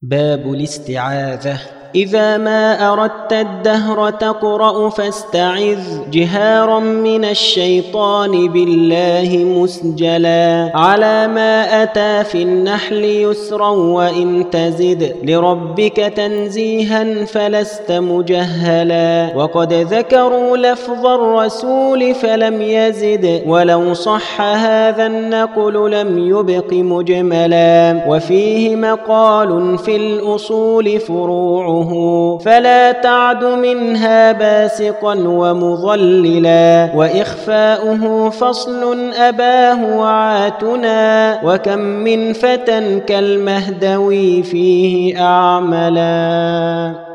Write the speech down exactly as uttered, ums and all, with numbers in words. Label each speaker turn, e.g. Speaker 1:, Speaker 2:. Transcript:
Speaker 1: باب الاستعاذة. إذا ما أردت الدهر تقرأ فاستعذ جهارا من الشيطان بالله مسجلا، على ما أتى في النحل يسرا وإن تزد لربك تنزيها فلست مجهلا. وقد ذكروا لفظ الرسول فلم يزد، ولو صح هذا النقل لم يبق مجملا. وفيه مقال في الأصول فروعه، فلا تعد منها باسقا ومضللا. وإخفاؤه فصل أباه وعاتنا، وكم من فتى كالمهدوي فيه أعملا.